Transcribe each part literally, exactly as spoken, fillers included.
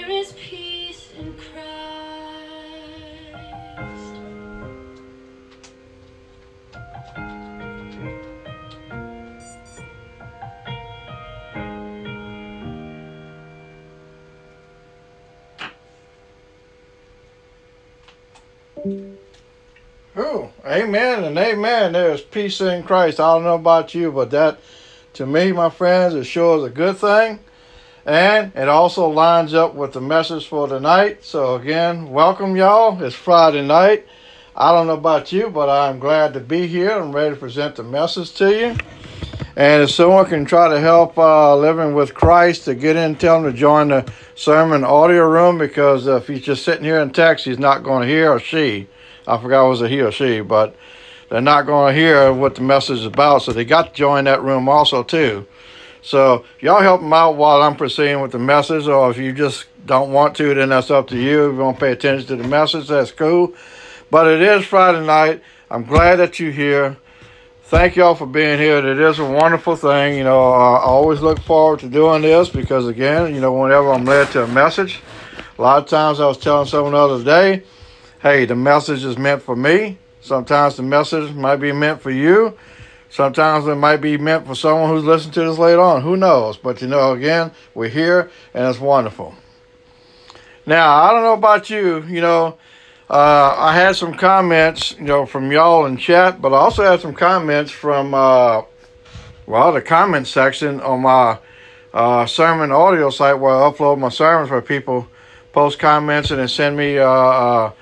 There is peace in Christ. Oh, amen and amen. There is peace in Christ. I don't know about you, but that, to me, my friends, it sure is a good thing. And it also lines up with the message for tonight. So again, welcome y'all. It's Friday night. I don't know about you, but I'm glad to be here. I'm ready to present the message to you. And if someone can try to help uh, Living with Christ to get in, tell them to join the sermon audio room, because if he's just sitting here in text, he's not going to hear, or she. I forgot was it he or she, but they're not going to hear what the message is about. So they got to join that room also too. So y'all help them out while I'm proceeding with the message, or if you just don't want to, then that's up to you. If you want to pay attention to the message, that's cool. But it is Friday night. I'm glad that you're here. Thank y'all for being here. It is a wonderful thing. You know, I always look forward to doing this because, again, you know, whenever I'm led to a message, a lot of times I was telling someone the other day, hey, the message is meant for me. Sometimes the message might be meant for you. Sometimes it might be meant for someone who's listening to this later on. Who knows? But, you know, again, we're here, and it's wonderful. Now, I don't know about you, you know, uh, I had some comments, you know, from y'all in chat, but I also had some comments from, uh, well, the comment section on my uh, sermon audio site where I upload my sermons, where people post comments and then send me, uh, uh,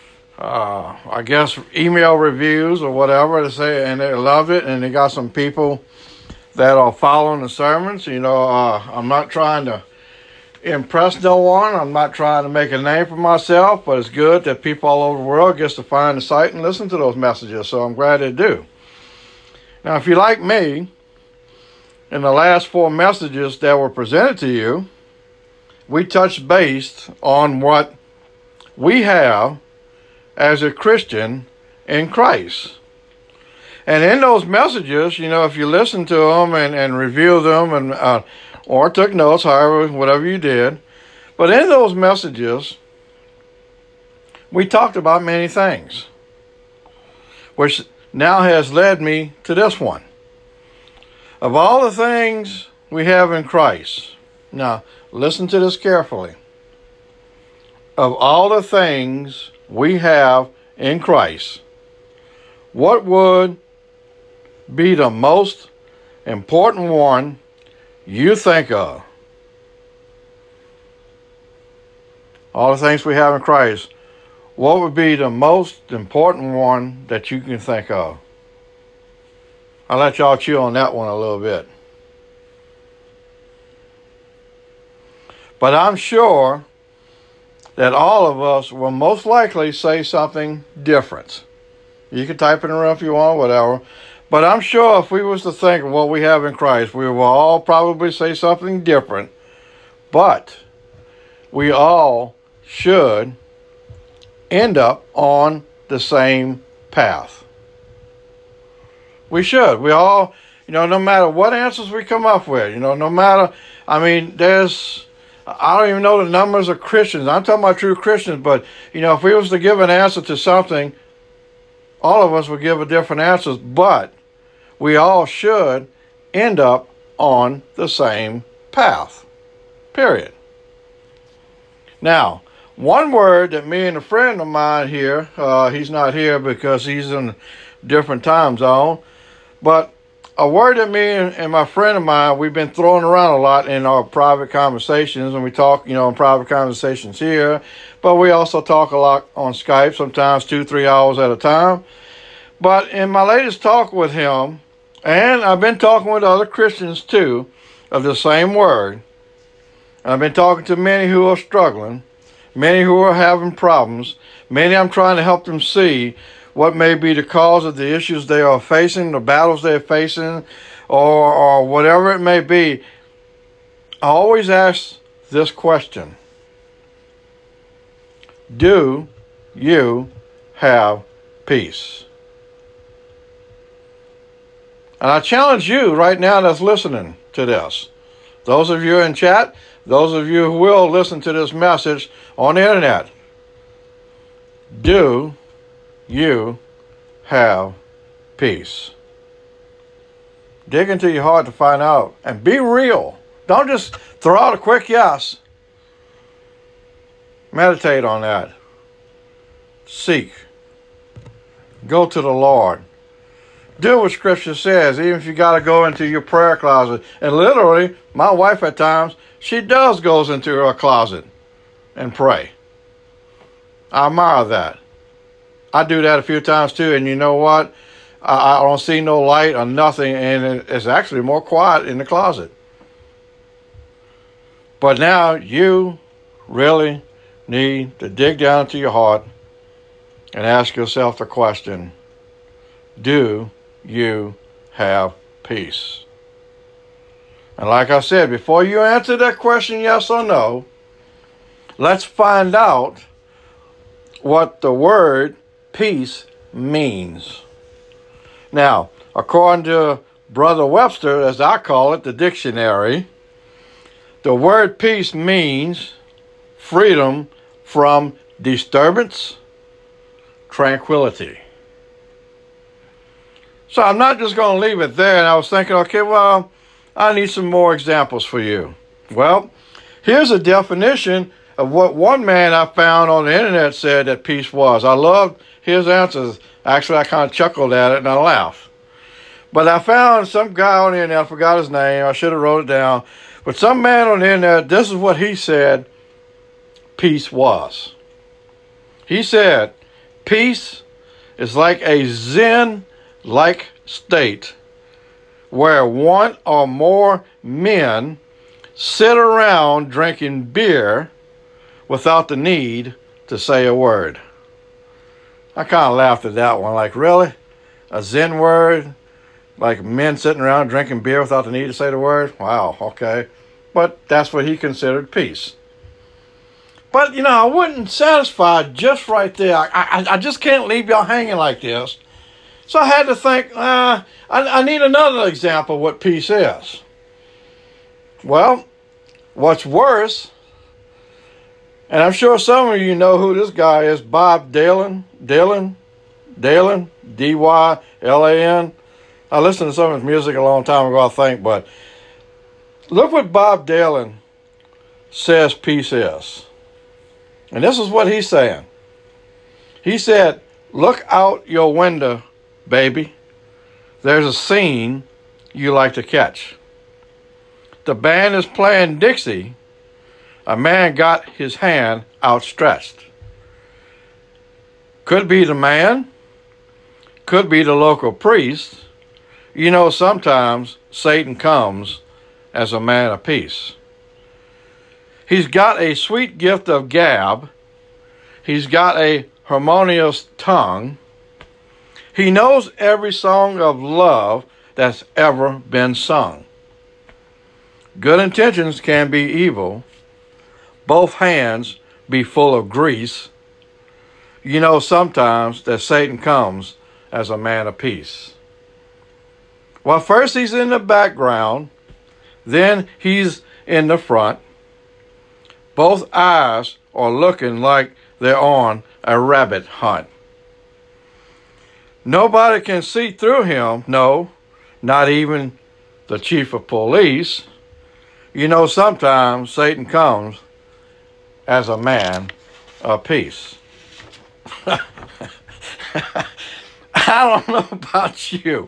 uh, I guess, email reviews or whatever to say, and they love it, and they got some people that are following the sermons. You know, uh, I'm not trying to impress no one. I'm not trying to make a name for myself, but it's good that people all over the world gets to find the site and listen to those messages, so I'm glad they do. Now, if you like me, in the last four messages that were presented to you, we touched base on what we have as a Christian in Christ. And in those messages, you know, if you listen to them and, and review them and uh, or took notes, however, whatever you did, but in those messages, we talked about many things, which now has led me to this one. Of all the things we have in Christ, now listen to this carefully. Of all the things we have in Christ, what would be the most important one you think of? All the things we have in Christ, what would be the most important one that you can think of? I'll let y'all chew on that one a little bit. But I'm sure that all of us will most likely say something different. You can type it in the room if you want, whatever. But I'm sure if we was to think of what we have in Christ, we will all probably say something different. But we all should end up on the same path. We should. We all, you know, no matter what answers we come up with, you know, no matter, I mean, there's, I don't even know the numbers of Christians. I'm talking about true Christians, but, you know, if we was to give an answer to something, all of us would give a different answers, but we all should end up on the same path, period. Now, one word that me and a friend of mine here, uh, he's not here because he's in a different time zone, but a word that me and, and my friend of mine, we've been throwing around a lot in our private conversations, and we talk, you know, in private conversations here, but we also talk a lot on Skype, sometimes two, three hours at a time. But in my latest talk with him, and I've been talking with other Christians too, of the same word. I've been talking to many who are struggling, many who are having problems, many I'm trying to help them see what may be the cause of the issues they are facing, the battles they're facing, or, or whatever it may be. I always ask this question: do you have peace? And I challenge you right now that's listening to this. Those of you in chat, those of you who will listen to this message on the internet, do you have peace? Dig into your heart to find out and be real. Don't just throw out a quick yes. Meditate on that. Seek. Go to the Lord. Do what Scripture says, even if you got to go into your prayer closet. And literally, my wife at times, she does goes into her closet and pray. I admire that. I do that a few times too, and you know what? I, I don't see no light or nothing, and it's actually more quiet in the closet. But now you really need to dig down into your heart and ask yourself the question, do you have peace? And like I said, before you answer that question yes or no, let's find out what the word peace means. Now, according to Brother Webster, as I call it, the dictionary, the word peace means freedom from disturbance, tranquility. So I'm not just going to leave it there. And I was thinking, okay, well, I need some more examples for you. Well, here's a definition of what one man I found on the internet said that peace was. I loved his answers. Actually, I kind of chuckled at it and I laughed. But I found some guy on the internet, I forgot his name, I should have wrote it down. But some man on the internet, this is what he said peace was. He said, peace is like a Zen-like state where one or more men sit around drinking beer without the need to say a word. I kind of laughed at that one. Like, really? A Zen word? Like men sitting around drinking beer without the need to say the word? Wow, okay. But that's what he considered peace. But, you know, I wasn't satisfied just right there. I, I, I just can't leave y'all hanging like this. So I had to think, uh, I, I need another example of what peace is. Well, what's worse, and I'm sure some of you know who this guy is, Bob Dylan, Dylan, Dylan, D Y L A N. I listened to some of his music a long time ago, I think, but look what Bob Dylan says peace is. And this is what he's saying. He said, look out your window, baby. There's a scene you like to catch. The band is playing Dixie. A man got his hand outstretched. Could be the man. Could be the local priest. You know, sometimes Satan comes as a man of peace. He's got a sweet gift of gab. He's got a harmonious tongue. He knows every song of love that's ever been sung. Good intentions can be evil. Both hands be full of grease. You know sometimes that Satan comes as a man of peace. Well, first he's in the background, then he's in the front. Both eyes are looking like they're on a rabbit hunt. Nobody can see through him, no, not even the chief of police. You know, sometimes Satan comes as a man of peace. I don't know about you.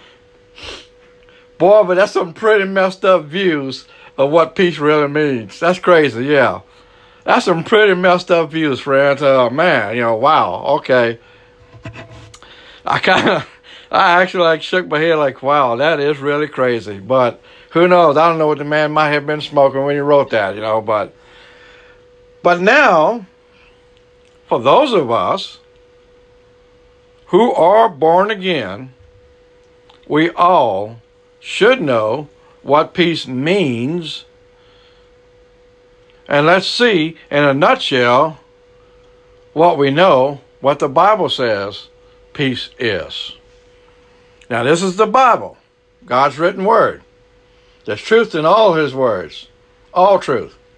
Boy, but that's some pretty messed up views of what peace really means. That's crazy, yeah. That's some pretty messed up views, friends. Oh, man, you know, wow, okay. I kind of, I actually like shook my head like, wow, that is really crazy. But who knows? I don't know what the man might have been smoking when he wrote that, you know. But, but now, for those of us who are born again, we all should know what peace means. And let's see, in a nutshell, what we know, what the Bible says peace is. Now, this is the Bible, God's written word. There's truth in all his words, all truth.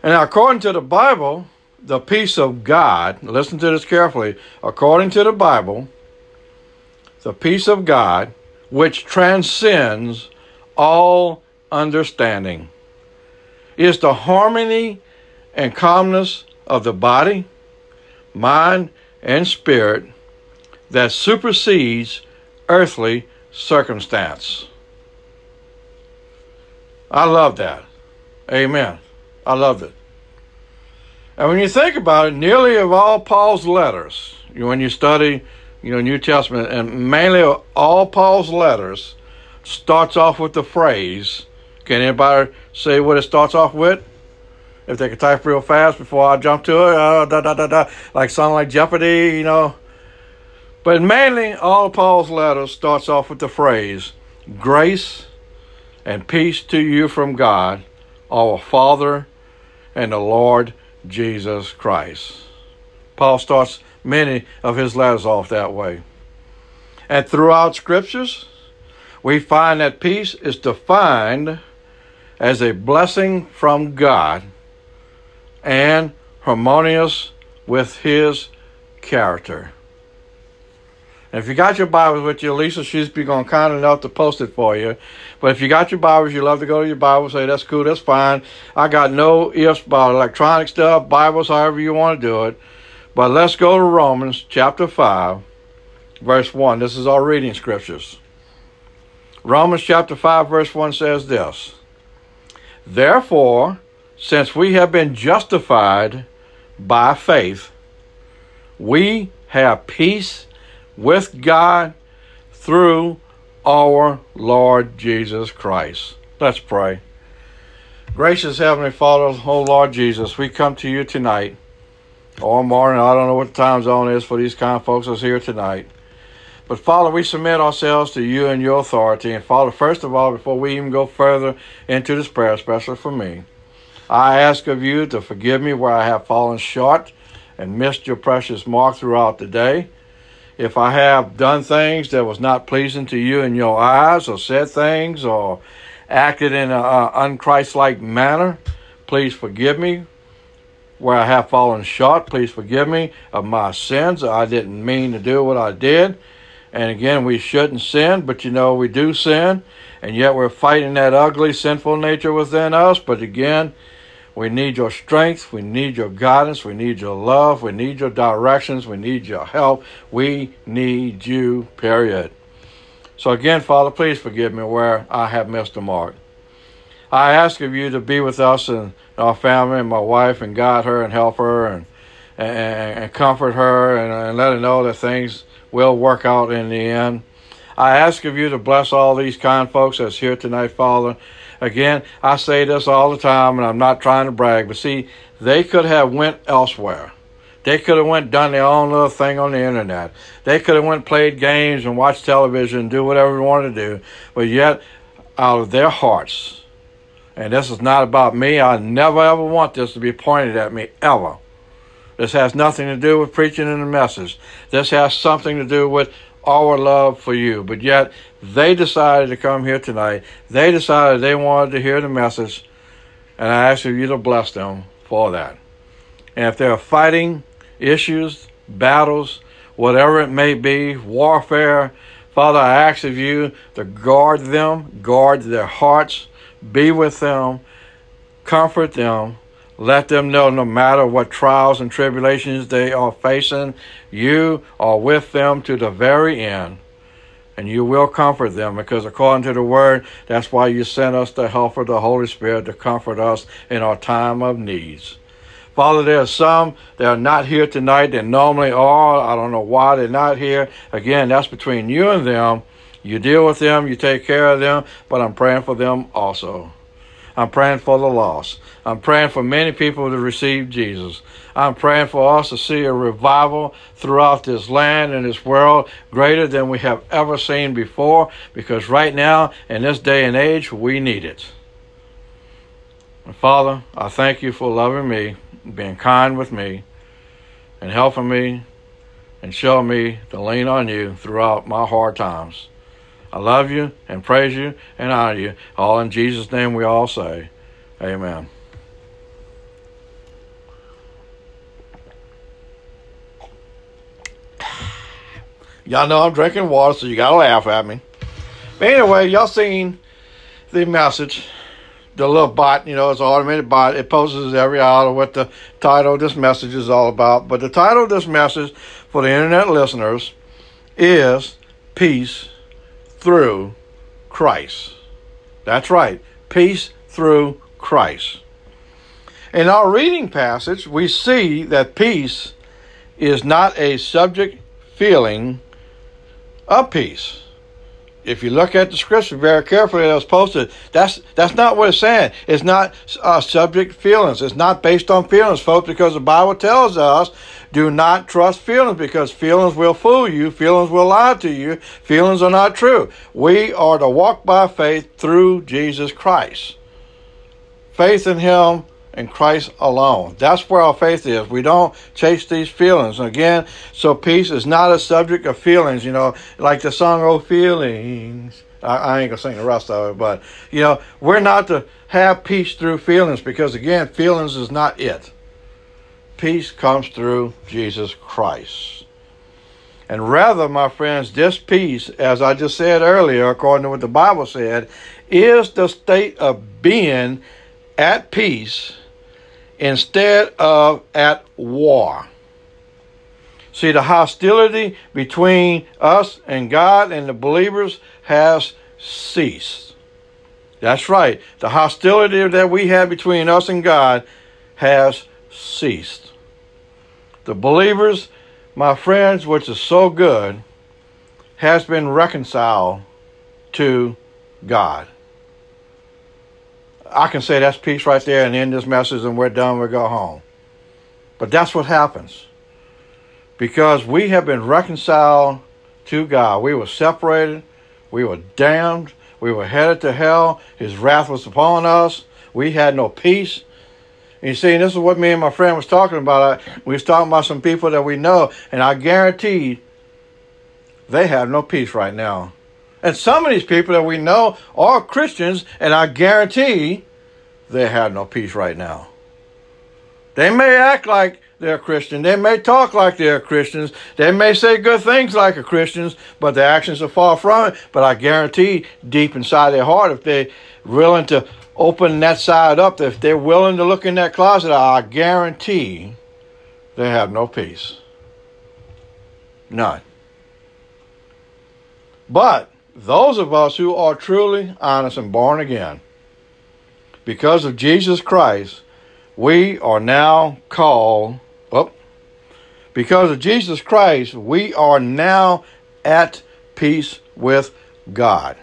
And according to the Bible, the peace of God, listen to this carefully, according to the Bible, the peace of God, which transcends all understanding, is the harmony and calmness of the body, mind, and spirit that supersedes earthly circumstance. I love that. Amen. I loved it. And when you think about it, nearly of all Paul's letters, when you study, you know, New Testament, and mainly all Paul's letters starts off with the phrase, can anybody say what it starts off with? If they could type real fast before I jump to it, uh, da, da, da, da, like something like Jeopardy, you know. But mainly all Paul's letters starts off with the phrase, grace and peace to you from God, our Father, and the Lord Jesus Christ. Paul starts many of his letters off that way. And throughout scriptures, we find that peace is defined as a blessing from God and harmonious with his character. And if you got your Bibles with you, Lisa, she's been going kind enough to post it for you. But if you got your Bibles, you love to go to your Bible, say, that's cool, that's fine. I got no ifs about electronic stuff, Bibles, however you want to do it. But let's go to Romans chapter five, verse one. This is our reading scriptures. Romans chapter five, verse one says this, therefore, since we have been justified by faith, we have peace with God through our Lord Jesus Christ. Let's pray. Gracious Heavenly Father, oh Lord Jesus, we come to you tonight, or morning, I don't know what the time zone is for these kind of folks that's here tonight. But Father, we submit ourselves to you and your authority. And Father, first of all, before we even go further into this prayer, especially for me, I ask of you to forgive me where I have fallen short and missed your precious mark throughout the day. If I have done things that was not pleasing to you in your eyes, or said things, or acted in an unchristlike manner, please forgive me. Where I have fallen short, please forgive me of my sins. I didn't mean to do what I did. And again, we shouldn't sin, but you know we do sin. And yet we're fighting that ugly, sinful nature within us. But again, we need your strength. We need your guidance. We need your love. We need your directions. We need your help. We need you, period. So again, Father, please forgive me where I have missed the mark. I ask of you to be with us and our family and my wife and guide her and help her and and, and comfort her and, and let her know that things will work out in the end. I ask of you to bless all these kind folks that's here tonight, Father. Again, I say this all the time, and I'm not trying to brag, but see, they could have went elsewhere. They could have went done their own little thing on the internet. They could have went played games and watched television and do whatever they wanted to do, but yet out of their hearts. And this is not about me. I never ever want this to be pointed at me, ever. This has nothing to do with preaching and the message. This has something to do with our love for you. But yet, they decided to come here tonight. They decided they wanted to hear the message. And I ask you to bless them for that. And if they're fighting issues, battles, whatever it may be, warfare, Father, I ask of you to guard them, guard their hearts, be with them, comfort them, let them know no matter what trials and tribulations they are facing, you are with them to the very end. And you will comfort them because according to the word, that's why you sent us the helper, the Holy Spirit, to comfort us in our time of needs. Father, there are some that are not here tonight that normally are. I don't know why they're not here. Again, that's between you and them. You deal with them, you take care of them, but I'm praying for them also. I'm praying for the lost. I'm praying for many people to receive Jesus. I'm praying for us to see a revival throughout this land and this world greater than we have ever seen before, because right now, in this day and age, we need it. And Father, I thank you for loving me, being kind with me, and helping me and showing me to lean on you throughout my hard times. I love you and praise you and honor you. All in Jesus' name we all say, amen. Y'all know I'm drinking water, so you gotta laugh at me. But anyway, y'all seen the message. The little bot, you know, it's an automated bot. It posts every hour what the title of this message is all about. But the title of this message for the internet listeners is Peace Through Christ. That's right. Peace through Christ. In our reading passage, we see that peace is not a subject feeling of peace. If you look at the scripture very carefully that was posted, that's that's not what it's saying. It's not uh, subject feelings. It's not based on feelings, folks, because the Bible tells us do not trust feelings, because feelings will fool you. Feelings will lie to you. Feelings are not true. We are to walk by faith through Jesus Christ. Faith in Him and Christ alone. That's where our faith is. We don't chase these feelings. Again, so peace is not a subject of feelings, you know, like the song, Oh Feelings. I, I ain't going to sing the rest of it, but, you know, we're not to have peace through feelings because, again, feelings is not it. Peace comes through Jesus Christ. And rather, my friends, this peace, as I just said earlier, according to what the Bible said, is the state of being at peace instead of at war. See, the hostility between us and God and the believers has ceased. That's right. The hostility that we have between us and God has ceased. The believers, my friends, which is so good, has been reconciled to God. I can say that's peace right there and end this message and we're done, we go home. But that's what happens. Because we have been reconciled to God. We were separated. We were damned. We were headed to hell. His wrath was upon us. We had no peace. And you see, and this is what me and my friend was talking about. We was talking about some people that we know, and I guarantee they have no peace right now. And some of these people that we know are Christians, and I guarantee they have no peace right now. They may act like they're Christian. They may talk like they're Christians. They may say good things like a Christians, but their actions are far from it. But I guarantee deep inside their heart, if they're willing to open that side up, if they're willing to look in that closet, I guarantee they have no peace. None. But those of us who are truly honest and born again, because of Jesus Christ, we are now called, well, because of Jesus Christ, we are now at peace with God,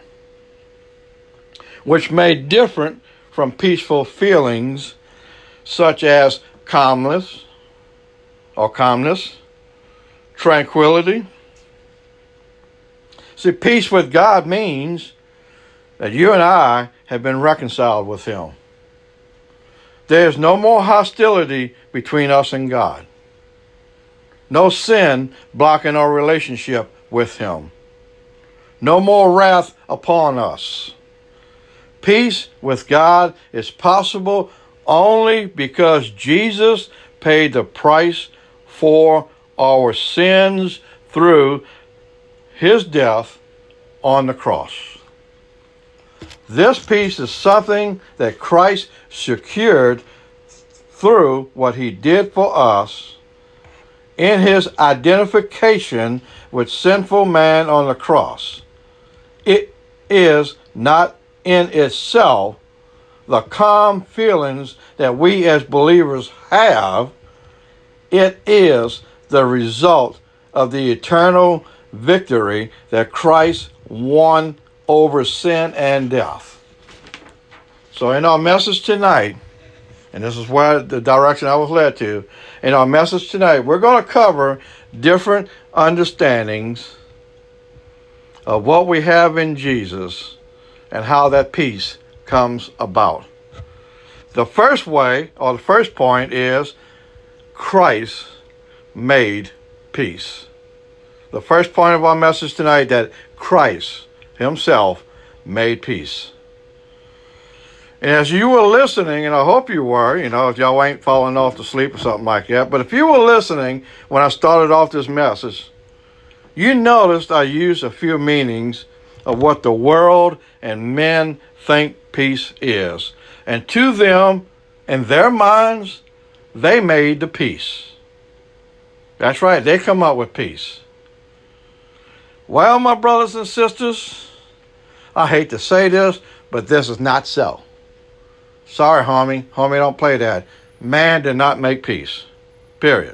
which may different from peaceful feelings such as calmness or calmness, tranquility. See, peace with God means that you and I have been reconciled with Him. There is no more hostility between us and God. No sin blocking our relationship with Him. No more wrath upon us. Peace with God is possible only because Jesus paid the price for our sins through His death on the cross. This peace is something that Christ secured through what He did for us in His identification with sinful man on the cross. It is not in itself the calm feelings that we as believers have. It is the result of the eternal victory that Christ won over sin and death. So in our message tonight, and this is where the direction I was led to, in our message tonight, we're going to cover different understandings of what we have in Jesus and how that peace comes about. The first way, or the first point, is Christ made peace. The first point of our message tonight, that Christ Himself made peace. And as you were listening, and I hope you were, you know, if y'all ain't falling off to sleep or something like that, but if you were listening when I started off this message, You noticed I used a few meanings of what the world and men think peace is. And to them, in their minds, they made the peace. That's right, they come up with peace. Well, my brothers and sisters, I hate to say this, but this is not so. Sorry, homie. Homie, don't play that. Man did not make peace. Period.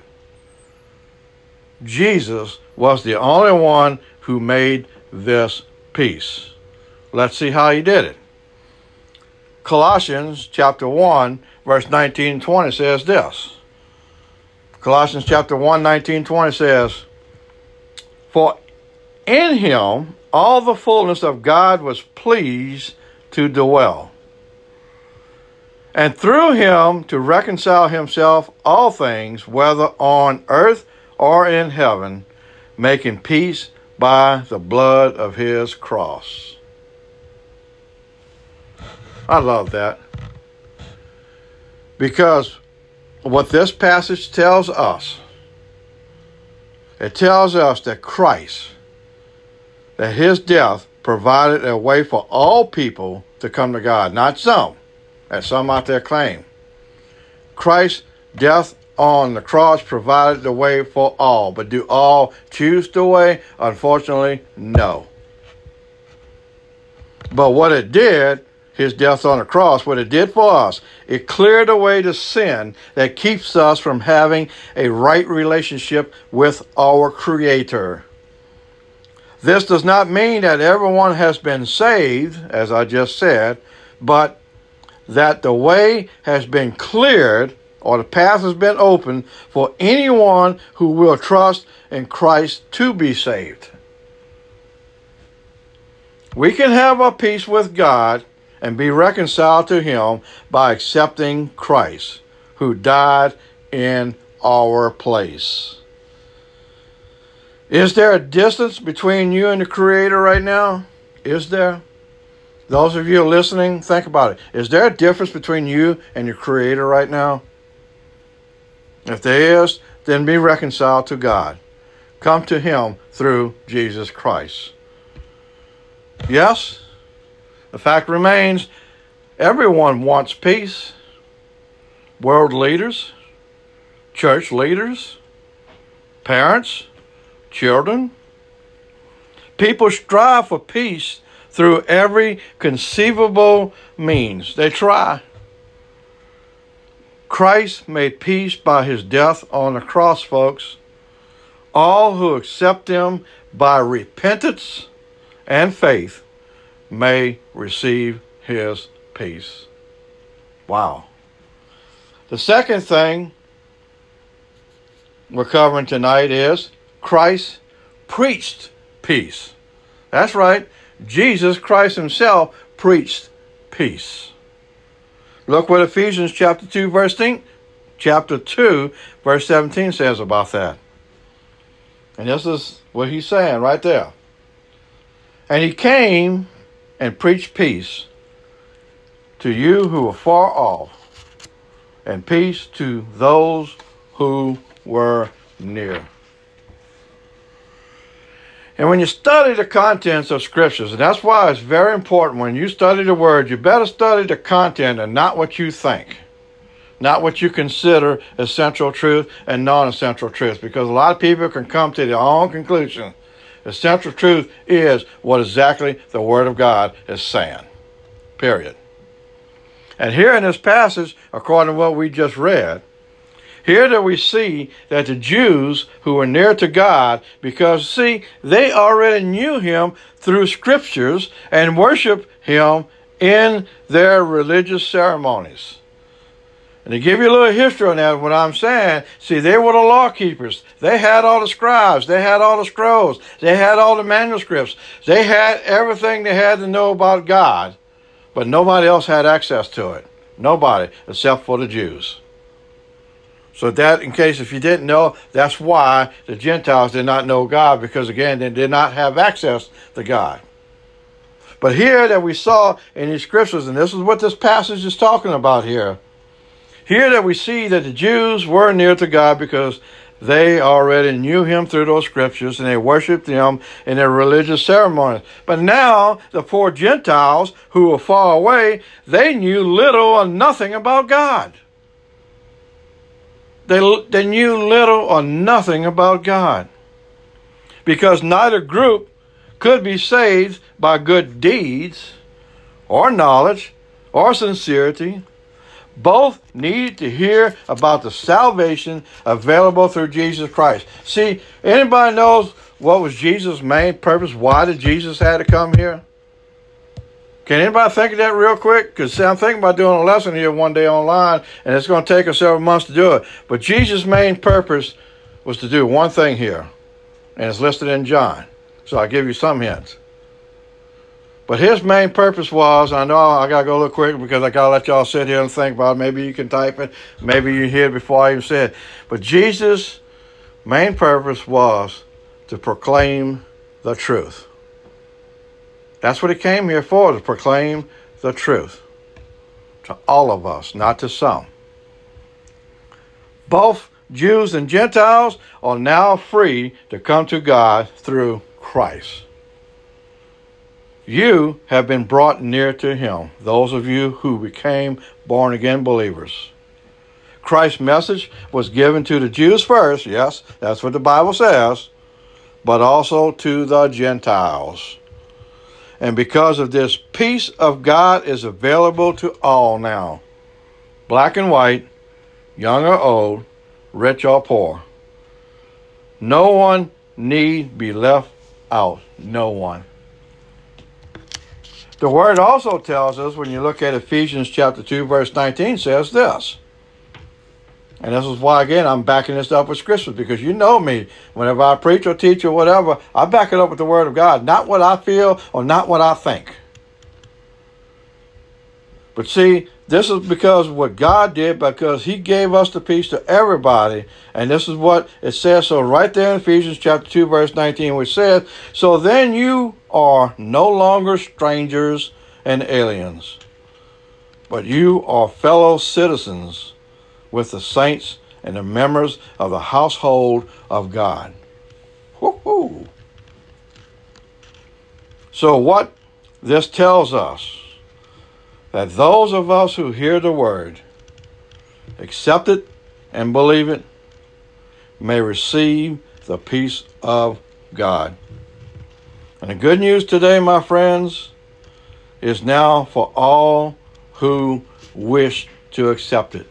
Jesus was the only one who made this peace. Let's see how he did it. Colossians chapter one, verse nineteen and twenty says this. Colossians chapter one, nineteen and twenty says, "For in him all the fullness of God was pleased to dwell, and through him to reconcile himself all things, whether on earth or in heaven, making peace by the blood of his cross." I love that. Because what this passage tells us, it tells us that Christ, that his death provided a way for all people to come to God, not some, as some out there claim. Christ's death on the cross provided the way for all, but do all choose the way? Unfortunately, no. But what it did, his death on the cross, what it did for us, it cleared away the sin that keeps us from having a right relationship with our Creator. This does not mean that everyone has been saved, as I just said, but that the way has been cleared, or the path has been opened for anyone who will trust in Christ to be saved. We can have a peace with God and be reconciled to him by accepting Christ, who died in our place. Is there a distance between you and the Creator right now? Is there? Those of you listening, think about it. Is there a difference between you and your Creator right now? If there is, then be reconciled to God. Come to him through Jesus Christ. Yes? The fact remains, everyone wants peace. World leaders, church leaders, parents, children. People strive for peace through every conceivable means. They try. Christ made peace by his death on the cross, folks. All who accept him by repentance and faith may receive his peace. Wow. The second thing we're covering tonight is Christ preached peace. That's right. Jesus Christ himself preached peace. Look what Ephesians chapter two, verse eighteen, chapter two, verse seventeen says about that. And this is what he's saying right there. "And he came and preached peace to you who were far off, and peace to those who were near." And when you study the contents of scriptures, and that's why it's very important when you study the word, you better study the content and not what you think, not what you consider essential truth and non-essential truth, because a lot of people can come to their own conclusion. Essential truth is what exactly the Word of God is saying. Period. And here in this passage, according to what we just read, here that we see that the Jews who were near to God, because, see, they already knew him through scriptures and worshiped him in their religious ceremonies. And to give you a little history on that, what I'm saying, see, they were the law keepers. They had all the scribes. They had all the scrolls. They had all the manuscripts. They had everything they had to know about God, but nobody else had access to it. Nobody, except for the Jews. So that, in case if you didn't know, that's why the Gentiles did not know God, because, again, they did not have access to God. But here that we saw in these scriptures, and this is what this passage is talking about here, here that we see that the Jews were near to God because They already knew him through those scriptures, and they worshiped him in their religious ceremonies. But now, the poor Gentiles who were far away, they knew little or nothing about God. They, they knew little or nothing about God. Because neither group could be saved by good deeds or knowledge or sincerity. Both needed to hear about the salvation available through Jesus Christ. See, anybody knows what was Jesus' main purpose? Why did Jesus have to come here? Can anybody think of that real quick? Because I'm thinking about doing a lesson here one day online, and it's going to take us several months to do it. But Jesus' main purpose was to do one thing here, and it's listed in John. So I'll give you some hints. But his main purpose was, I know I got to go a little quick because I got to let y'all sit here and think about it. Maybe you can type it. Maybe you hear it before I even say it. But Jesus' main purpose was to proclaim the truth. That's what he came here for, to proclaim the truth. To all of us, not to some. Both Jews and Gentiles are now free to come to God through Christ. You have been brought near to him, those of you who became born-again believers. Christ's message was given to the Jews first, yes, that's what the Bible says, but also to the Gentiles. And because of this, peace of God is available to all now, black and white, young or old, rich or poor. No one need be left out, no one. The word also tells us, when you look at Ephesians chapter two, verse nineteen, says this. And this is why, again, I'm backing this up with scriptures, because you know me. Whenever I preach or teach or whatever, I back it up with the word of God. Not what I feel or not what I think. But see, this is because of what God did, because he gave us the peace to everybody. And this is what it says. So right there in Ephesians chapter two, verse nineteen, which says, so then you are no longer strangers and aliens, but you are fellow citizens with the saints and the members of the household of God. Woo-hoo. So what this tells us, that those of us who hear the word, accept it and believe it, may receive the peace of God. And the good news today, my friends, is now for all who wish to accept it.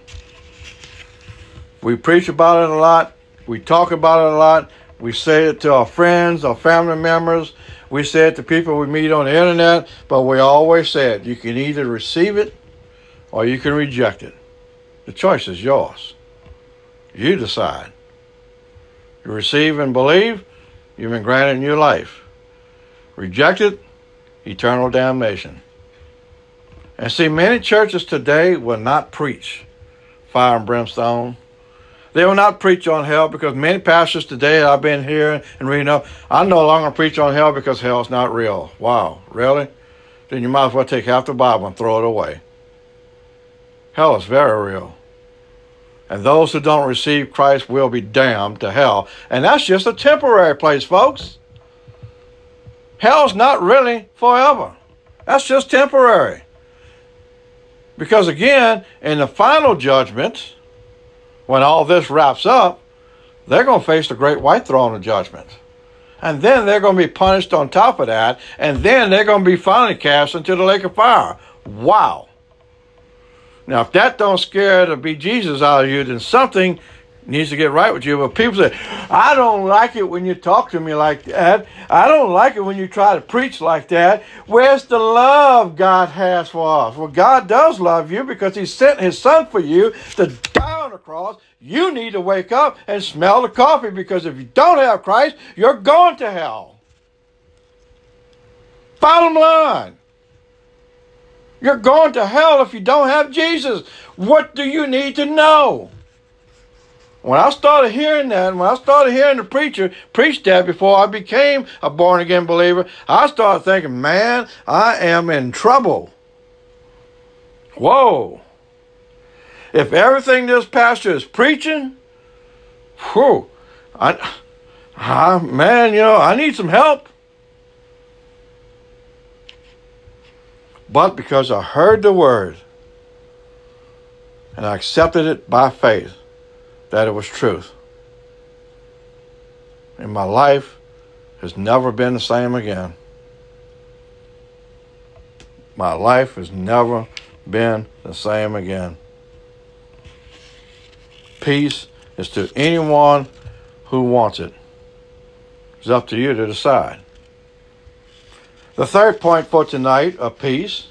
We preach about it a lot. We talk about it a lot. We say it to our friends, our family members. We say it to people we meet on the internet. But we always say it. You can either receive it or you can reject it. The choice is yours. You decide. You receive and believe, you've been granted new life. Reject it, eternal damnation. And see, many churches today will not preach fire and brimstone. They will not preach on hell, because many pastors today I've been hearing and reading up, I no longer preach on hell because hell's not real. Wow, really? Then you might as well take half the Bible and throw it away. Hell is very real. And those who don't receive Christ will be damned to hell. And that's just a temporary place, folks. Hell's not really forever. That's just temporary. Because again, in the final judgment, when all this wraps up, they're going to face the great white throne of judgment. And then they're going to be punished on top of that. And then they're going to be finally cast into the lake of fire. Wow. Now, if that don't scare the bejesus out of you, then something needs to get right with you. But people say, I don't like it when you talk to me like that. I don't like it when you try to preach like that. Where's the love God has for us? Well, God does love you because he sent his son for you to die on the cross. You need to wake up and smell the coffee, because if you don't have Christ, you're going to hell. Bottom line. You're going to hell if you don't have Jesus. What do you need to know? When I started hearing that, when I started hearing the preacher preach that before I became a born-again believer, I started thinking, man, I am in trouble. Whoa. If everything this pastor is preaching, whew, I, I, man, you know, I need some help. But because I heard the word and I accepted it by faith that it was truth, and my life has never been the same again. My life has never been the same again. Peace is to anyone who wants it. It's up to you to decide. The third point for tonight of peace: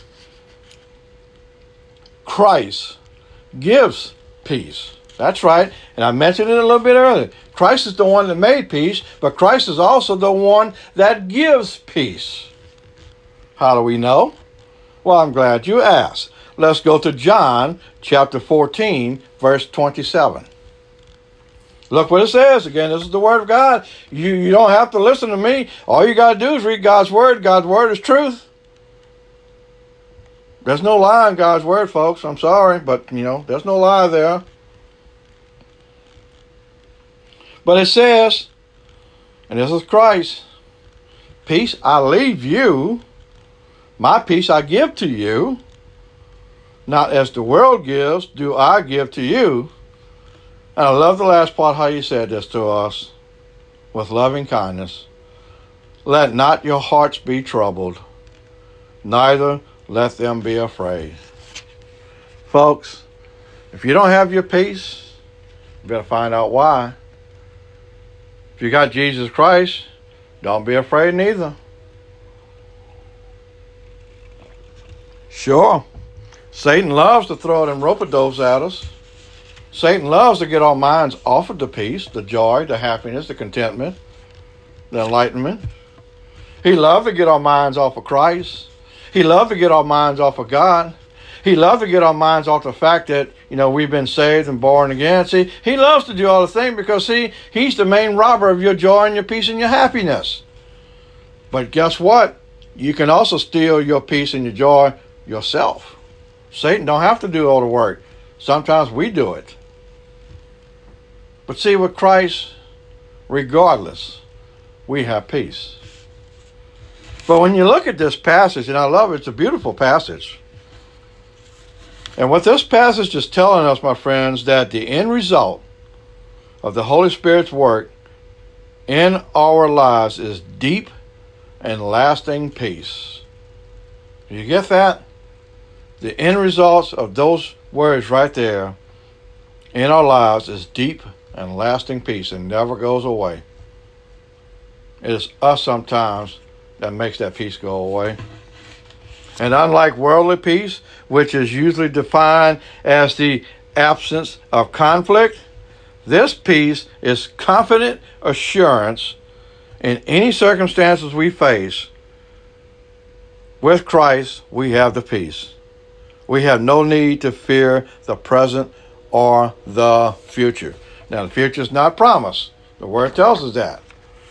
Christ gives peace. That's right. And I mentioned it a little bit earlier. Christ is the one that made peace, but Christ is also the one that gives peace. How do we know? Well, I'm glad you asked. Let's go to John chapter fourteen, verse twenty-seven. Look what it says. Again, this is the word of God. You, you don't have to listen to me. All you got to do is read God's word. God's word is truth. There's no lie in God's word, folks. I'm sorry, but, you know, there's no lie there. But it says, and this is Christ, peace I leave you, my peace I give to you. Not as the world gives, do I give to you. And I love the last part, how you said this to us, with loving kindness. Let not your hearts be troubled, neither let them be afraid. Folks, if you don't have your peace, you better find out why. If you got Jesus Christ, don't be afraid neither. Sure, Satan loves to throw them rope-a-dopes at us. Satan loves to get our minds off of the peace, the joy, the happiness, the contentment, the enlightenment. He loves to get our minds off of Christ. He loves to get our minds off of God. He loves to get our minds off the fact that, you know, we've been saved and born again. See, he loves to do all the things because, see, he's the main robber of your joy and your peace and your happiness. But guess what? You can also steal your peace and your joy yourself. Satan don't have to do all the work. Sometimes we do it. But see, with Christ, regardless, we have peace. But when you look at this passage, and I love it, it's a beautiful passage. And what this passage is telling us, my friends, that the end result of the Holy Spirit's work in our lives is deep and lasting peace. Do you get that? The end results of those words right there in our lives is deep and lasting peace and never goes away. It is us sometimes that makes that peace go away. And unlike worldly peace, which is usually defined as the absence of conflict, this peace is confident assurance in any circumstances we face. With Christ, we have the peace. We have no need to fear the present or the future. Now, the future is not promised. The Word tells us that.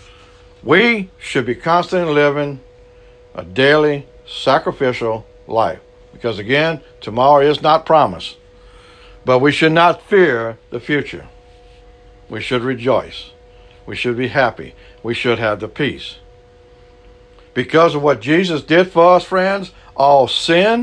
We should be constantly living a daily sacrificial life. Because again, tomorrow is not promised. But we should not fear the future. We should rejoice. We should be happy. We should have the peace. Because of what Jesus did for us, friends, all sin,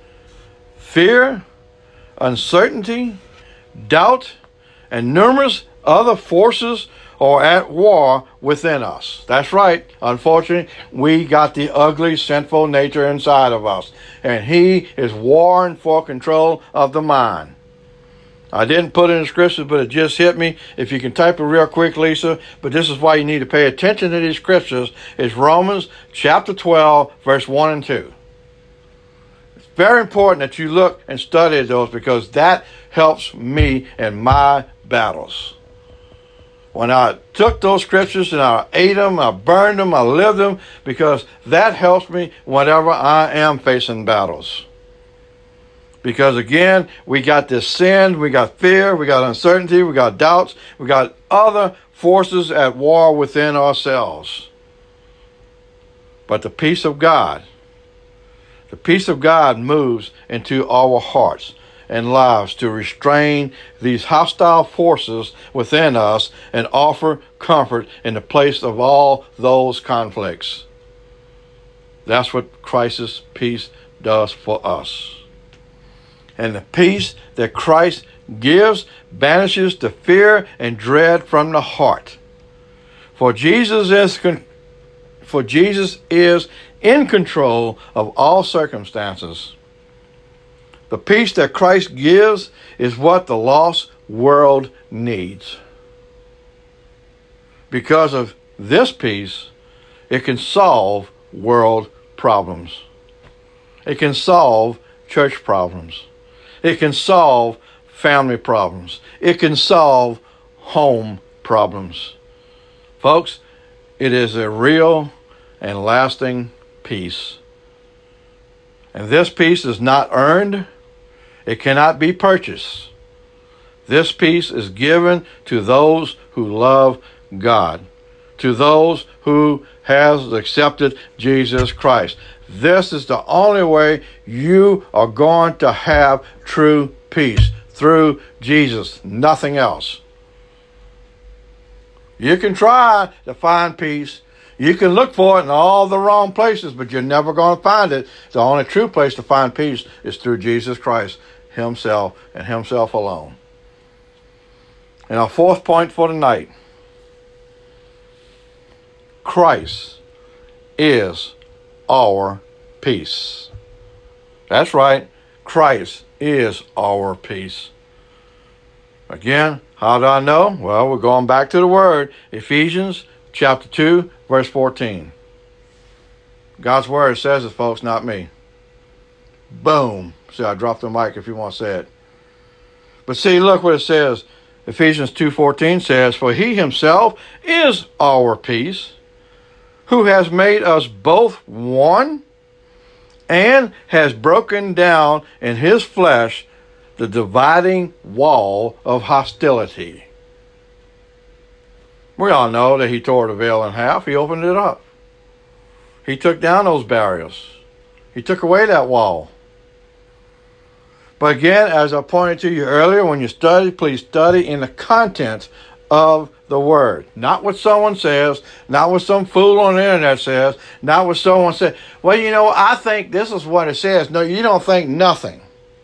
fear, uncertainty, doubt, and numerous other forces are at war within us. That's right. Unfortunately, we got the ugly, sinful nature inside of us. And he is warring for control of the mind. I didn't put it in the scriptures, but it just hit me. If you can type it real quick, Lisa. But this is why you need to pay attention to these scriptures. It's Romans chapter twelve, verse one and two. It's very important that you look and study those because that helps me in my battles. When I took those scriptures and I ate them, I burned them, I lived them, because that helps me whenever I am facing battles. Because again, we got this sin, we got fear, we got uncertainty, we got doubts, we got other forces at war within ourselves. But the peace of God, the peace of God moves into our hearts. and lives to restrain these hostile forces within us and offer comfort in the place of all those conflicts. That's what Christ's peace does for us. And the peace that Christ gives banishes the fear and dread from the heart. For Jesus is con- for Jesus is in control of all circumstances. The peace that Christ gives is what the lost world needs. Because of this peace, it can solve world problems. It can solve church problems. It can solve family problems. It can solve home problems. Folks, it is a real and lasting peace. And this peace is not earned. It cannot be purchased. This peace is given to those who love God, to those who has accepted Jesus Christ. This is the only way you are going to have true peace, through Jesus, nothing else. You can try to find peace. You can look for it in all the wrong places, but you're never going to find it. The only true place to find peace is through Jesus Christ himself and himself alone. And our fourth point for tonight, Christ is our peace. That's right. Christ is our peace. Again, how do I know? Well, we're going back to the word. Ephesians chapter two, verse fourteen. God's word says it, folks, not me. Boom. See, I dropped the mic if you want to say it. But see, look what it says. Ephesians two fourteen says, for he himself is our peace, who has made us both one and has broken down in his flesh the dividing wall of hostility. We all know that he tore the veil in half. He opened it up. He took down those barriers. He took away that wall. But again, as I pointed to you earlier, when you study, please study in the content of the word. Not what someone says, not what some fool on the internet says, not what someone said. Well, you know, I think this is what it says. No, you don't think nothing.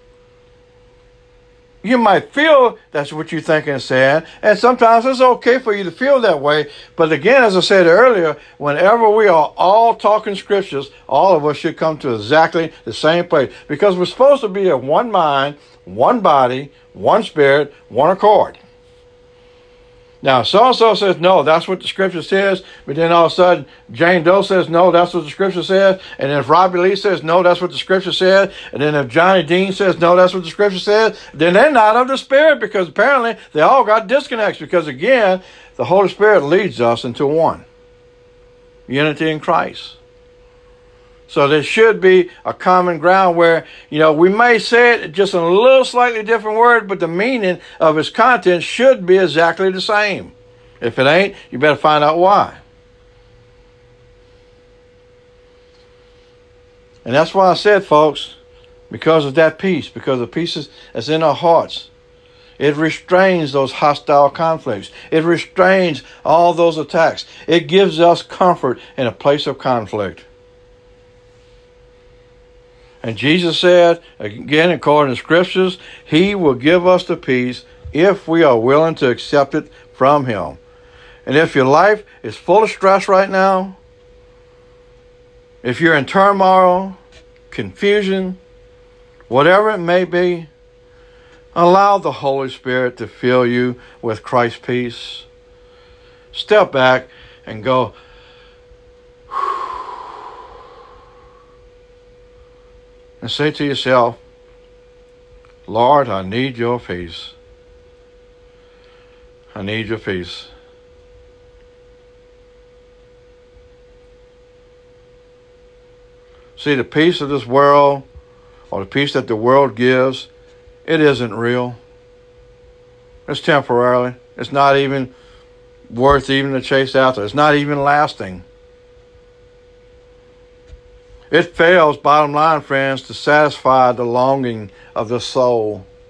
You might feel that's what you're thinking and saying, and sometimes it's okay for you to feel that way. But again, as I said earlier, whenever we are all talking scriptures, all of us should come to exactly the same place, because we're supposed to be of one mind, one body, one spirit, one accord. Now, so-and-so says, no, that's what the scripture says. But then all of a sudden, Jane Doe says, no, that's what the scripture says. And then if Robbie Lee says, no, that's what the scripture says. And then if Johnny Dean says, no, that's what the scripture says, then they're not of the Spirit, because apparently they all got disconnects. Because again, the Holy Spirit leads us into one. Unity in Christ. So there should be a common ground where, you know, we may say it just in a little slightly different word, but the meaning of its content should be exactly the same. If it ain't, you better find out why. And that's why I said, folks, because of that peace, because the peace that's in our hearts, it restrains those hostile conflicts. It restrains all those attacks. It gives us comfort in a place of conflict. And Jesus said, again, according to scriptures, he will give us the peace if we are willing to accept it from him. And if your life is full of stress right now, if you're in turmoil, confusion, whatever it may be, allow the Holy Spirit to fill you with Christ's peace. Step back and go, and say to yourself, Lord, I need your peace. I need your peace. See, the peace of this world, or the peace that the world gives, it isn't real. It's temporary. It's not even worth even to chase after. It's not even lasting. It fails, bottom line, friends, to satisfy the longing of the soul.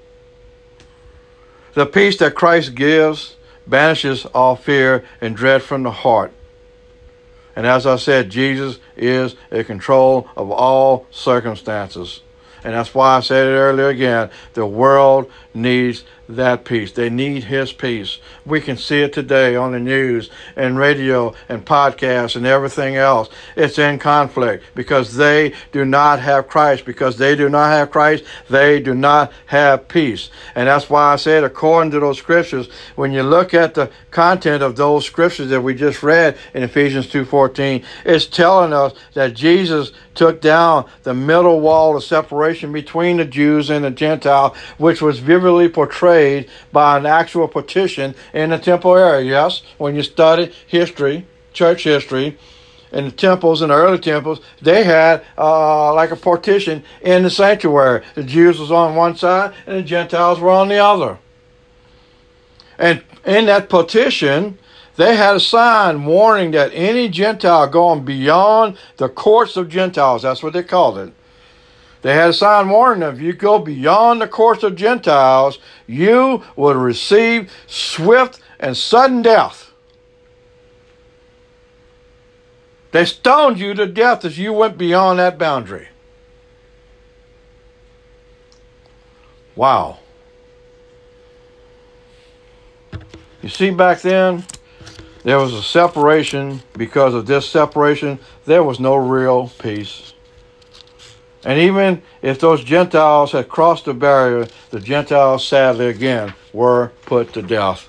The peace that Christ gives banishes all fear and dread from the heart. And as I said, Jesus is in control of all circumstances. And that's why I said it earlier again. The world needs that peace. They need his peace. We can see it today on the news and radio and podcasts and everything else. It's in conflict because they do not have Christ. Because they do not have Christ, they do not have peace. And that's why I said, according to those scriptures, when you look at the content of those scriptures that we just read in Ephesians two fourteen, it's telling us that Jesus took down the middle wall of separation between the Jews and the Gentiles, which was vividly portrayed by an actual partition in the temple area. Yes, when you study history, church history, in the temples, in the early temples, they had uh, like a partition in the sanctuary. The Jews was on one side and the Gentiles were on the other. And in that partition, they had a sign warning that any Gentile going beyond the courts of Gentiles, that's what they called it. They had a sign warning them, if you go beyond the courts of Gentiles, you will receive swift and sudden death. They stoned you to death as you went beyond that boundary. Wow. You see, back then, there was a separation. Because of this separation, there was no real peace. And even if those Gentiles had crossed the barrier, the Gentiles, sadly again, were put to death.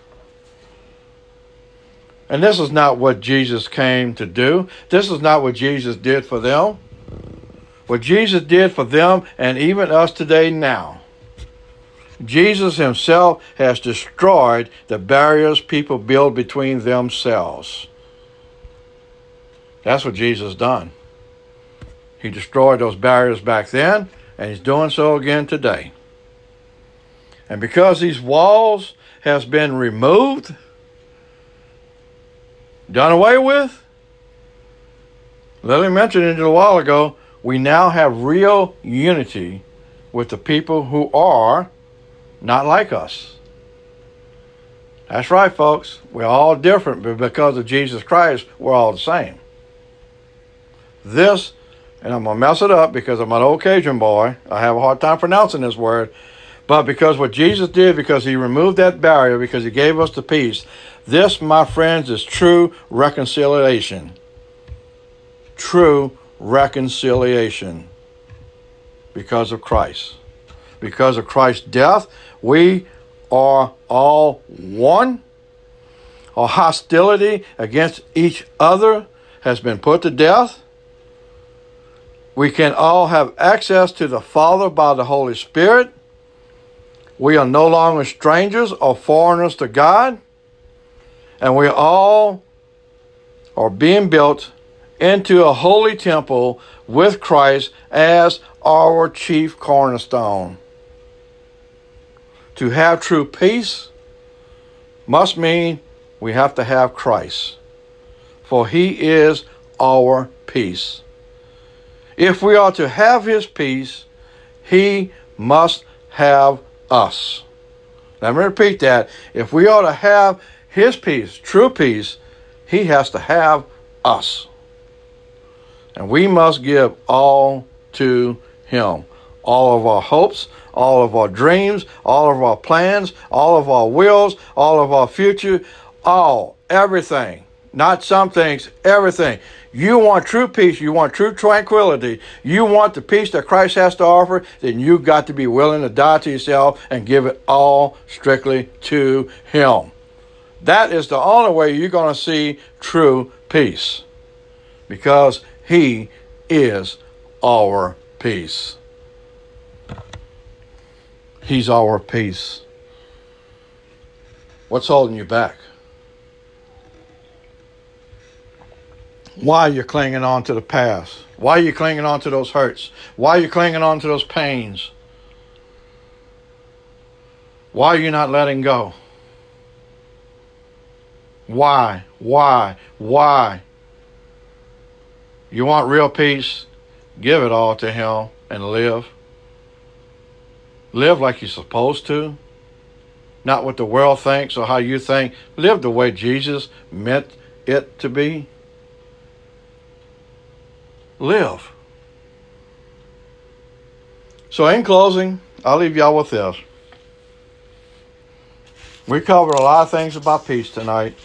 And this is not what Jesus came to do. This is not what Jesus did for them. What Jesus did for them, and even us today now, Jesus himself has destroyed the barriers people build between themselves. That's what Jesus done. He destroyed those barriers back then, and he's doing so again today. And because these walls has been removed, done away with, Lily mentioned it a while ago, we now have real unity with the people who are not like us. That's right, folks. We're all different, but because of Jesus Christ, we're all the same. This, and I'm going to mess it up because I'm an old Cajun boy. I have a hard time pronouncing this word. But because what Jesus did, because he removed that barrier, because he gave us the peace, this, my friends, is true reconciliation. True reconciliation. Because of Christ. Because of Christ's death, we are all one. Our hostility against each other has been put to death. We can all have access to the Father by the Holy Spirit. We are no longer strangers or foreigners to God. And we all are being built into a holy temple with Christ as our chief cornerstone. To have true peace must mean we have to have Christ. For he is our peace. If we are to have his peace, he must have us. Let me repeat that. If we are to have his peace, true peace, he has to have us. And we must give all to him. All of our hopes, all of our dreams, all of our plans, all of our wills, all of our future, all, everything. Not some things, everything. You want true peace, you want true tranquility, you want the peace that Christ has to offer, then you've got to be willing to die to yourself and give it all strictly to him. That is the only way you're going to see true peace. Because he is our peace. He's our peace. What's holding you back? Why are you clinging on to the past? Why are you clinging on to those hurts? Why are you clinging on to those pains? Why are you not letting go? Why? Why? Why? You want real peace? Give it all to him and live. Live like you're supposed to. not what the world thinks or how you think. Live the way Jesus meant it to be. Live. So in closing, I'll leave y'all with this. We covered a lot of things about peace tonight.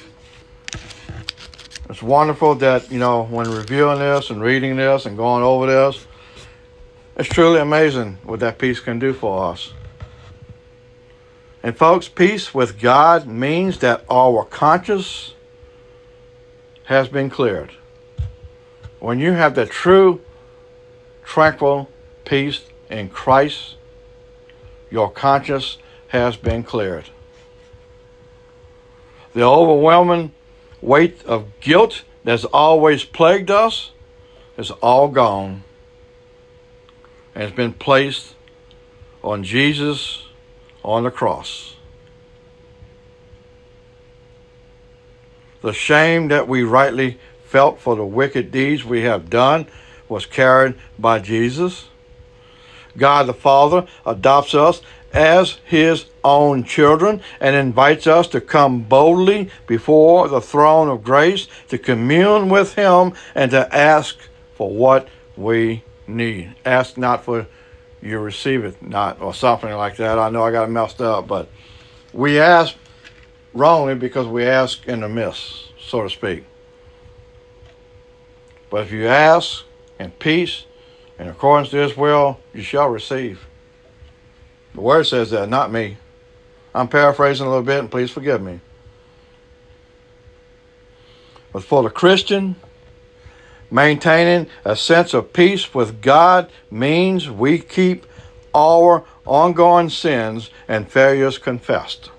It's wonderful that, you know, when reviewing this and reading this and going over this, it's truly amazing what that peace can do for us. And folks, peace with God means that our conscience has been cleared. When you have that true, tranquil peace in Christ, your conscience has been cleared. The overwhelming weight of guilt that's always plagued us is all gone and has been placed on Jesus on the cross. The shame that we rightly felt for the wicked deeds we have done was carried by Jesus. God the Father adopts us as his own children and invites us to come boldly before the throne of grace to commune with him and to ask for what we need. Ask not for you receive it not, or something like that. I know I got it messed up, but we ask wrongly because we ask in the miss, so to speak. But if you ask in peace, in accordance to his will, you shall receive. The word says that, not me. I'm paraphrasing a little bit, and please forgive me. But for the Christian, maintaining a sense of peace with God means we keep our ongoing sins and failures confessed.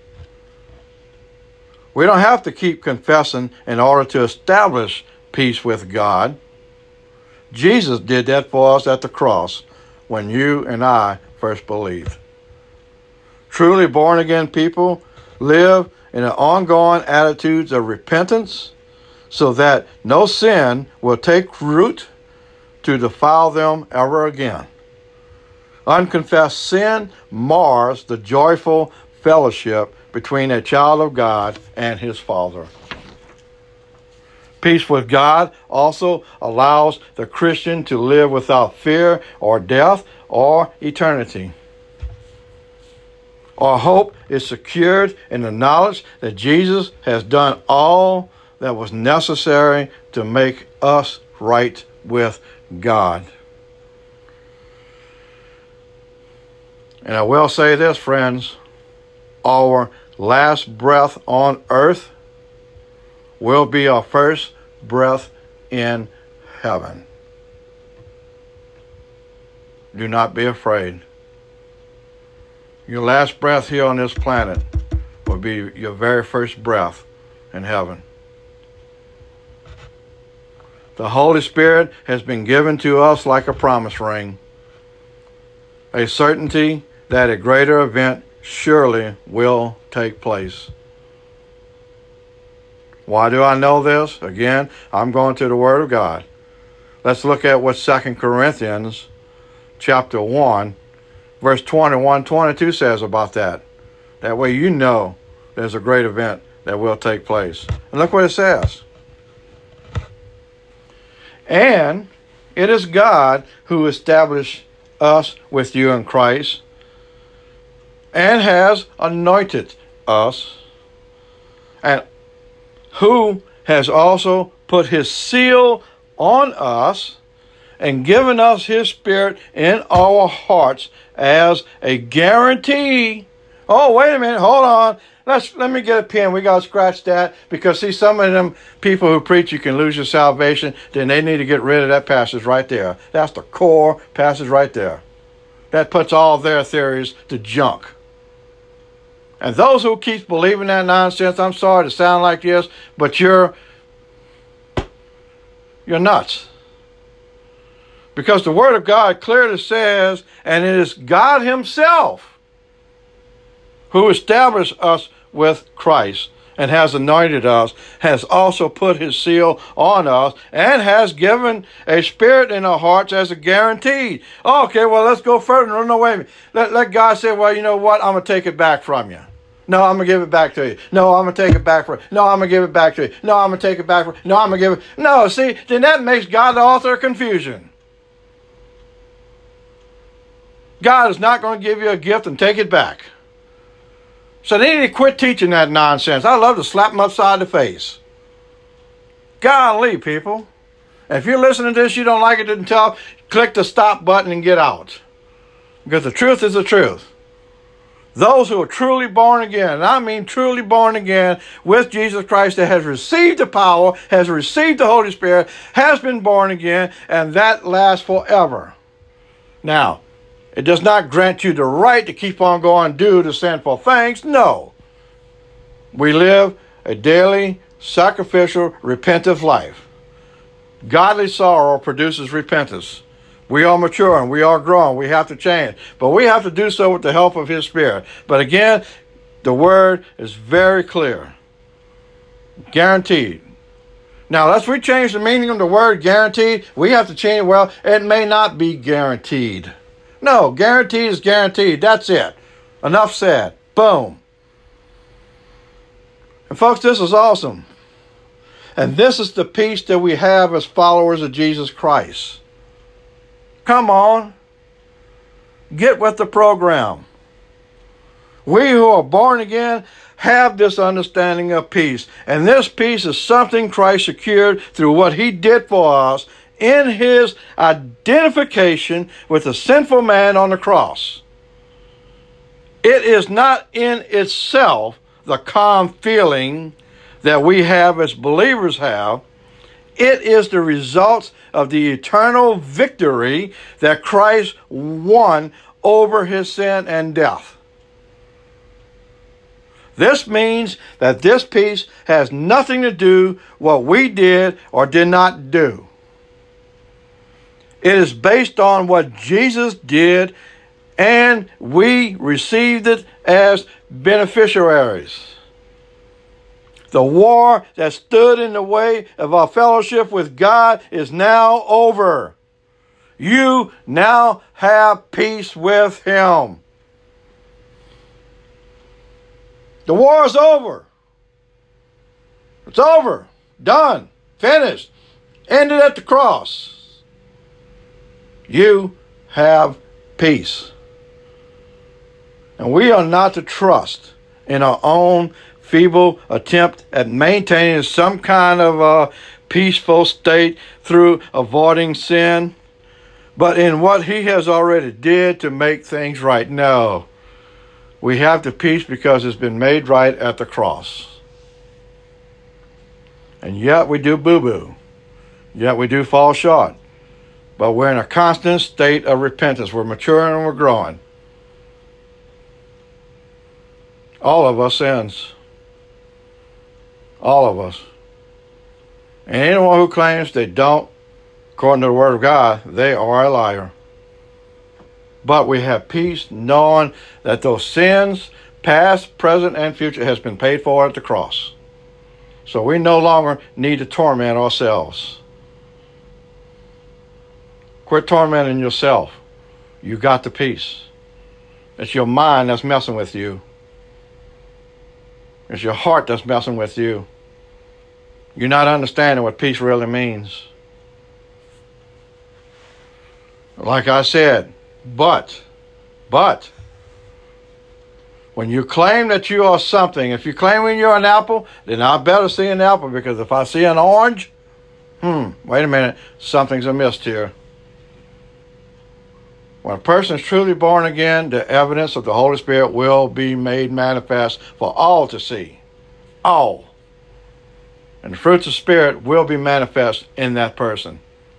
We don't have to keep confessing in order to establish peace with God. Jesus did that for us at the cross when you and I first believed. Truly born again people live in an ongoing attitudes of repentance so that no sin will take root to defile them ever again. Unconfessed sin mars the joyful fellowship between a child of God and his Father. Peace with God also allows the Christian to live without fear or death or eternity. Our hope is secured in the knowledge that Jesus has done all that was necessary to make us right with God. And I will say this, friends, our last breath on earth will be our first breath in heaven. Do not be afraid. Your last breath here on this planet will be your very first breath in heaven. The Holy Spirit has been given to us like a promise ring, a certainty that a greater event surely will take place. Why do I know this? Again, I'm going to the Word of God. Let's look at what Second Corinthians chapter one, verse twenty-one, twenty-two says about that. That way you know there's a great event that will take place. And look what it says. And it is God who established us with you in Christ and has anointed us, and who has also put his seal on us and given us his Spirit in our hearts as a guarantee. Oh, wait a minute, hold on. Let's let me get a pen. We got to scratch that, because see, some of them people who preach you can lose your salvation, then they need to get rid of that passage right there. That's the core passage right there. That puts all their theories to junk. And those who keep believing that nonsense, I'm sorry to sound like this, but you're you're nuts. Because the Word of God clearly says, and it is God himself who established us with Christ and has anointed us, has also put his seal on us, and has given a spirit in our hearts as a guarantee. Okay, well, let's go further. No, no, wait a minute. Let, let God say, well, you know what? I'm going to take it back from you. No, I'm going to give it back to you. No, I'm going to take it back from you. No, I'm going to give it back to you. No, I'm going to take it back from you. No, I'm going to give it. No, see, then that makes God the author of confusion. God is not going to give you a gift and take it back. So they need to quit teaching that nonsense. I love to slap them upside the face. Golly, people. And if you're listening to this, you don't like it, then tell, click the stop button and get out. Because the truth is the truth. Those who are truly born again, and I mean truly born again with Jesus Christ, that has received the power, has received the Holy Spirit, has been born again, and that lasts forever. Now, it does not grant you the right to keep on going do the sinful things. No. We live a daily, sacrificial, repentant life. Godly sorrow produces repentance. We are maturing. We are growing. We have to change. But we have to do so with the help of his Spirit. But again, the word is very clear. Guaranteed. Now, let's we change the meaning of the word guaranteed. We have to change, well, it may not be guaranteed. No, guaranteed is guaranteed. That's it. Enough said. Boom. And folks, this is awesome. And this is the peace that we have as followers of Jesus Christ. Come on. Get with the program. We who are born again have this understanding of peace. And this peace is something Christ secured through what he did for us in his identification with the sinful man on the cross. It is not in itself the calm feeling that we have as believers have. It is the result of the eternal victory that Christ won over his sin and death. This means that this peace has nothing to do with what we did or did not do. It is based on what Jesus did, and we received it as beneficiaries. The war that stood in the way of our fellowship with God is now over. You now have peace with him. The war is over. It's over. Done. Finished. Ended at the cross. You have peace. And we are not to trust in our own feeble attempt at maintaining some kind of a peaceful state through avoiding sin, but in what he has already did to make things right. No. We have the peace because it's been made right at the cross. And yet we do boo-boo. Yet we do fall short. But we're in a constant state of repentance. We're maturing and we're growing. All of us sins. All of us. And anyone who claims they don't, according to the Word of God, they are a liar. But we have peace knowing that those sins, past, present, and future, has been paid for at the cross. So we no longer need to torment ourselves. Quit tormenting yourself. You got the peace. It's your mind that's messing with you. It's your heart that's messing with you. You're not understanding what peace really means. Like I said, but, but, when you claim that you are something, if you claim when you're an apple, then I better see an apple, because if I see an orange, hmm, wait a minute, something's amiss here. When a person is truly born again, the evidence of the Holy Spirit will be made manifest for all to see. All. And the fruits of Spirit will be manifest in that person.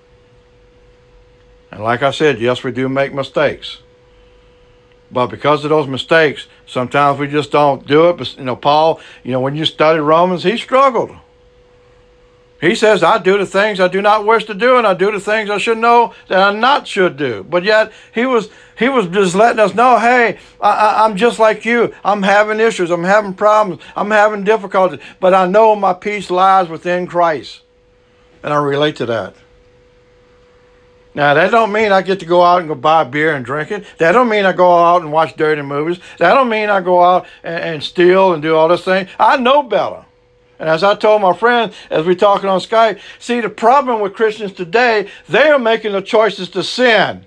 And like I said, yes, we do make mistakes. But because of those mistakes, sometimes we just don't do it. But, you know, Paul, you know, when you study Romans, he struggled. He says, I do the things I do not wish to do, and I do the things I should know that I not should do. But yet, he was he was just letting us know, hey, I, I, I'm just like you. I'm having issues. I'm having problems. I'm having difficulties. But I know my peace lies within Christ. And I relate to that. Now, that don't mean I get to go out and go buy beer and drink it. That don't mean I go out and watch dirty movies. That don't mean I go out and, and steal and do all this thing. I know better. And as I told my friend, as we're talking on Skype, see, the problem with Christians today, they are making the choices to sin.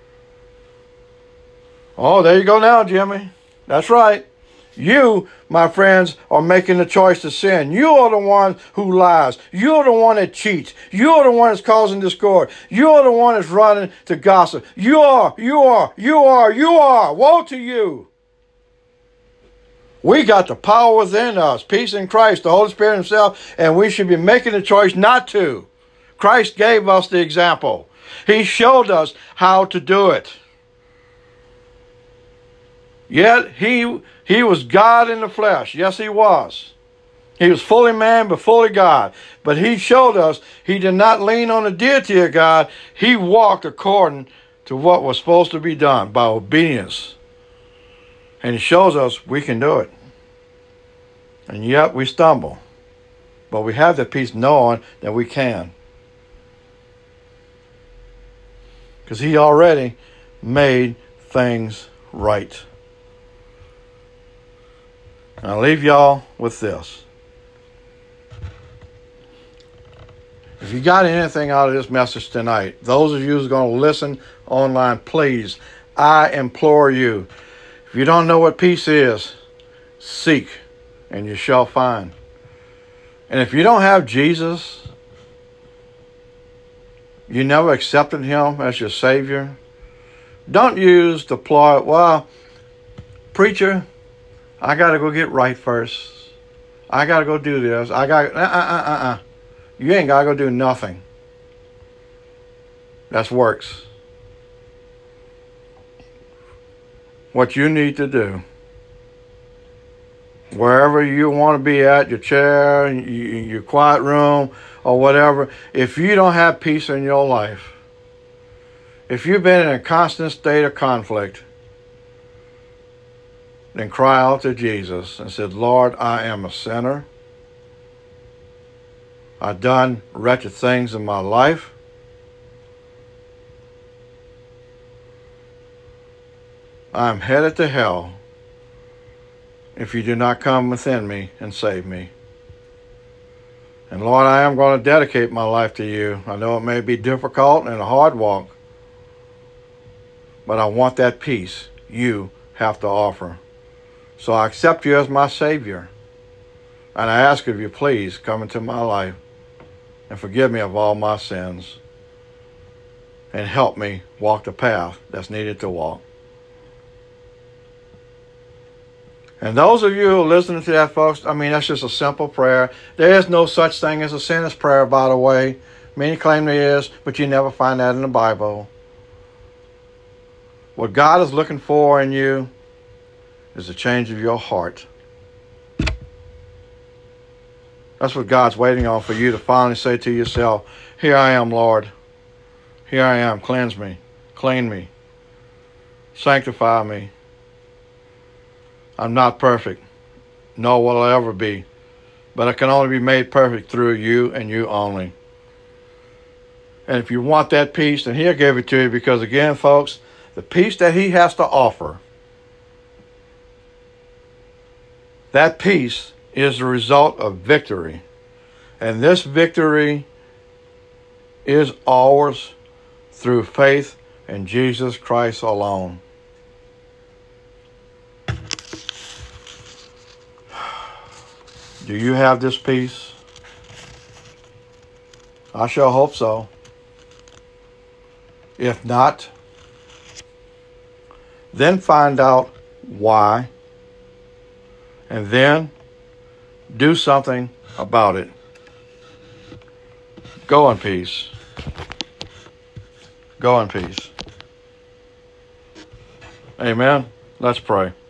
Oh, there you go now, Jimmy. That's right. You, my friends, are making the choice to sin. You are the one who lies. You're the one that cheats. You're the one that's causing discord. You're the one that's running to gossip. You are, you are, you are, you are. Woe to you. We got the power within us, peace in Christ, the Holy Spirit himself, and we should be making the choice not to. Christ gave us the example. He showed us how to do it. Yet he, he was God in the flesh. Yes, he was. He was fully man, but fully God. But he showed us he did not lean on the deity of God. He walked according to what was supposed to be done by obedience. And he shows us we can do it. And yet we stumble. But we have the peace knowing that we can. Because he already made things right. And I'll leave y'all with this. If you got anything out of this message tonight, those of you who's going to listen online, please, I implore you, if you don't know what peace is, seek and you shall find. And if you don't have Jesus, you never accepted him as your Savior, don't use the ploy, well, preacher, I got to go get right first. I got to go do this. I got, uh, uh, uh, uh. You ain't got to go do nothing. That's works. What you need to do, wherever you want to be at, your chair, your quiet room, or whatever, if you don't have peace in your life, if you've been in a constant state of conflict, then cry out to Jesus and said, Lord, I am a sinner. I've done wretched things in my life. I'm headed to hell if you do not come within me and save me. And Lord, I am going to dedicate my life to you. I know it may be difficult and a hard walk, but I want that peace you have to offer. So I accept you as my Savior. And I ask of you, please come into my life and forgive me of all my sins and help me walk the path that's needed to walk. And those of you who are listening to that, folks, I mean, that's just a simple prayer. There is no such thing as a sinner's prayer, by the way. Many claim there is, but you never find that in the Bible. What God is looking for in you is a change of your heart. That's what God's waiting on, for you to finally say to yourself, here I am, Lord. Here I am. Cleanse me. Clean me. Sanctify me. I'm not perfect, nor will I ever be, but I can only be made perfect through you and you only. And if you want that peace, then he'll give it to you, because again, folks, the peace that he has to offer, that peace is the result of victory. And this victory is ours through faith in Jesus Christ alone. Do you have this peace? I sure hope so. If not, then find out why, and then do something about it. Go in peace. Go in peace. Amen. Let's pray.